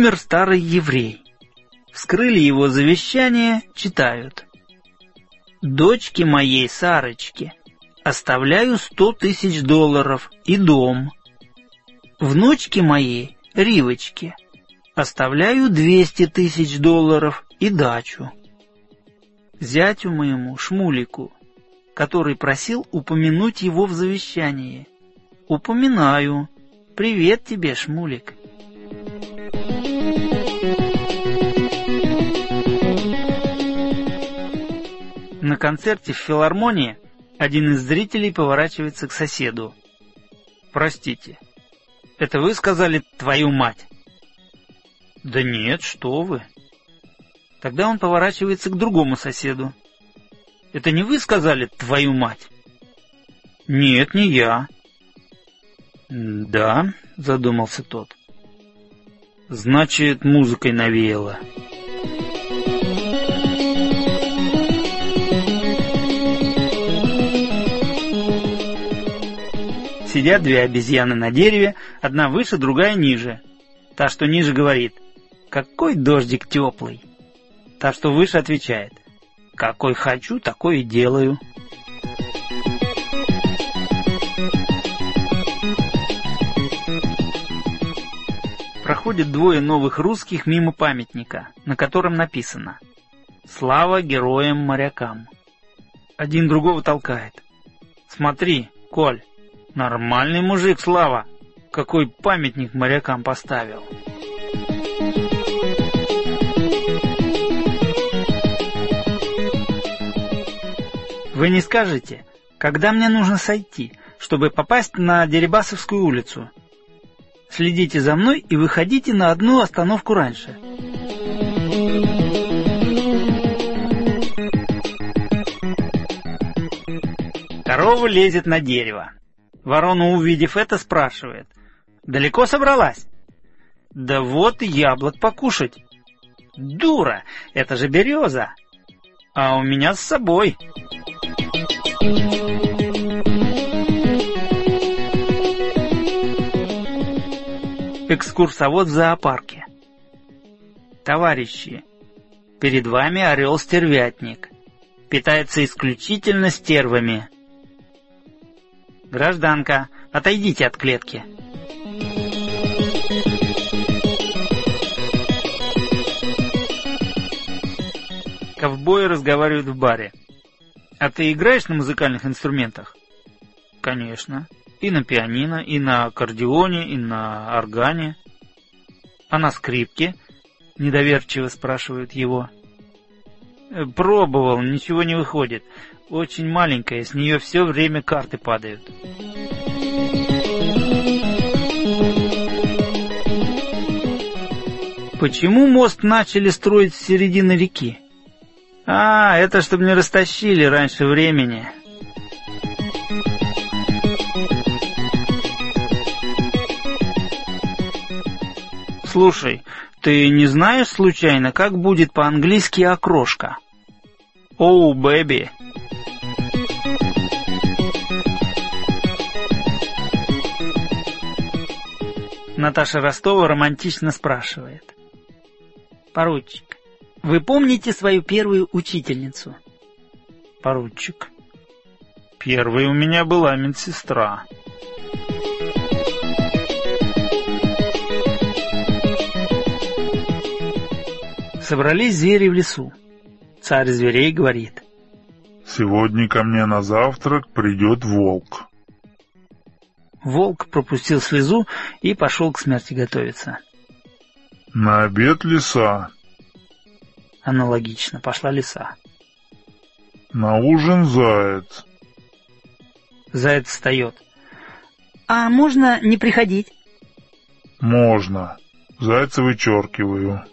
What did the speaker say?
Умер старый еврей. Вскрыли его завещание, читают. Дочке моей Сарочке оставляю $100 000 и дом. Внучке моей Ривочке оставляю $200 000 и дачу. Зятю моему Шмулику, который просил упомянуть его в завещании, упоминаю. Привет тебе, Шмулик. На концерте в филармонии один из зрителей поворачивается к соседу. «Простите, это вы сказали «твою мать»?» «Да нет, что вы». Тогда он поворачивается к другому соседу. «Это не вы сказали «твою мать»?» «Нет, не я». «Да», — задумался тот. «Значит, музыкой навеяло». Сидят две обезьяны на дереве, одна выше, другая ниже. Та, что ниже, говорит: «Какой дождик теплый». Та, что выше, отвечает: «Какой хочу, такой и делаю». Проходят двое новых русских мимо памятника, на котором написано: «Слава героям-морякам». Один другого толкает: «Смотри, Коль, нормальный мужик Слава, какой памятник морякам поставил». Вы не скажете, когда мне нужно сойти, чтобы попасть на Дерибасовскую улицу? Следите за мной и выходите на одну остановку раньше. Корова лезет на дерево. Ворона, увидев это, спрашивает: «Далеко собралась?» «Да вот яблок покушать». «Дура, это же береза». «А у меня с собой». Экскурсовод в зоопарке. Товарищи, перед вами орел-стервятник. Питается исключительно стервами. Гражданка, отойдите от клетки. Ковбои разговаривают в баре. А ты играешь на музыкальных инструментах? Конечно. И на пианино, и на аккордеоне, и на органе. А на скрипке? Недоверчиво спрашивают его. Пробовал, ничего не выходит. Очень маленькая, с нее все время карты падают. Почему мост начали строить с середины реки? А, это чтобы не растащили раньше времени. Слушай, ты не знаешь случайно, как будет по-английски окрошка? Оу, бэби. Наташа Ростова романтично спрашивает: «Поручик, вы помните свою первую учительницу?» Поручик: «Первой у меня была медсестра». Собрались звери в лесу. Царь зверей говорит: «Сегодня ко мне на завтрак придет волк». Волк пропустил слезу и пошел к смерти готовиться. «На обед лиса». Аналогично пошла лиса. «На ужин заяц». Заяц встает: «А можно не приходить?» «Можно. Зайца вычеркиваю».